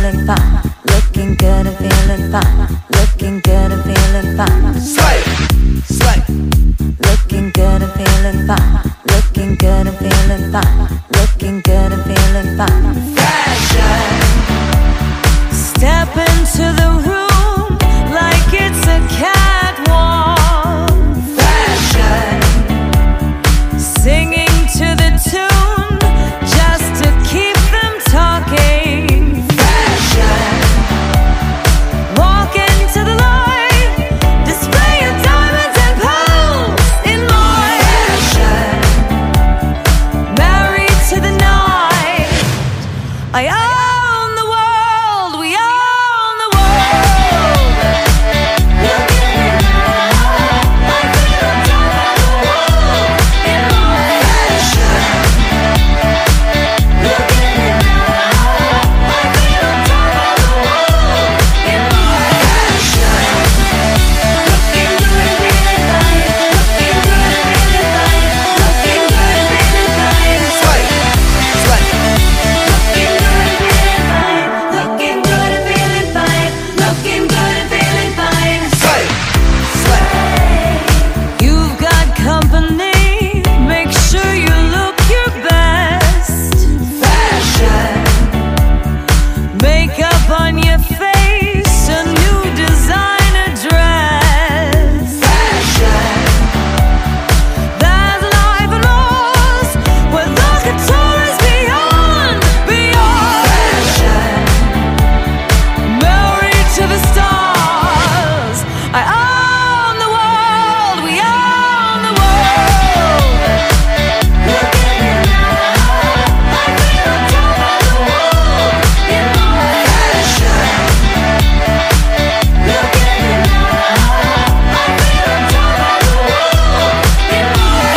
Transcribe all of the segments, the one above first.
feeling fine. Looking good and feeling fine. Looking good and feeling fine. Slay, slay. Looking good and feeling fine. Looking good and feeling fine. Looking good and feeling fine. Fashion. Step into the room like it's a catwalk. Fashion. Singing to the tune just to keep them talking. Fashion. Walk into the light, display your diamonds and pearls in mine. Fashion. Married to the night, I own the world, we own the world. Look at me now, I feel on top of the world in my Fashion. Look at me now, I feel on top of the world in my Looking good and feeling fine. Looking good and feeling fine. Looking good and feeling fine. Slay, slay. Looking good and feeling fine. Looking good and feeling fine. Looking good and feeling fine. Slay, slay. You've got company. Make sure you look your best. Fashion. Makeup on your face. A new designer dress. Fashion. There's life and loss where the couture is beyond, beyond. Fashion. Married to the stars, I own the world, we own the world. Look at me now, I feel on top of the world in my Fashion. Look at me now, I feel on top of the world in my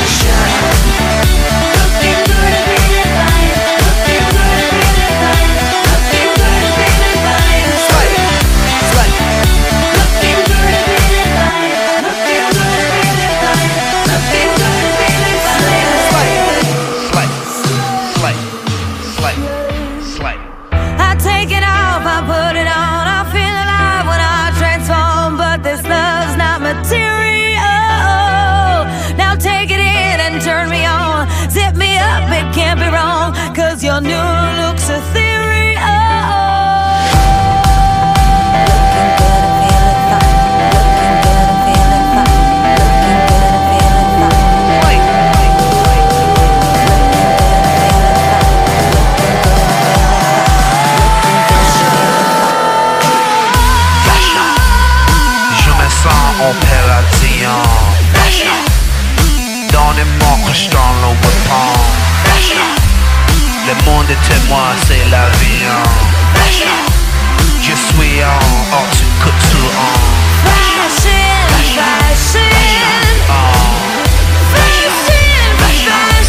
Looking good and feeling fine. Looking good and feeling fine. Looking good and feeling fine. Slay, slay. Looking good and feeling fine. Looking good and feeling fine. Looking good and feeling fine. Slay, slay, slay, slay, slay. I take it off, I put it on. I feel alive when I transform, but this love's not material. Now take it in and turn me on. Zip me up, it can't be wrong, 'cause your new look's ethereal. Je me sens opération. Donnez-moi que je t'en le weapon. Le monde est témoin, c'est la vie. Je suis en haute couture. Fashion, fashion, fashion, fashion.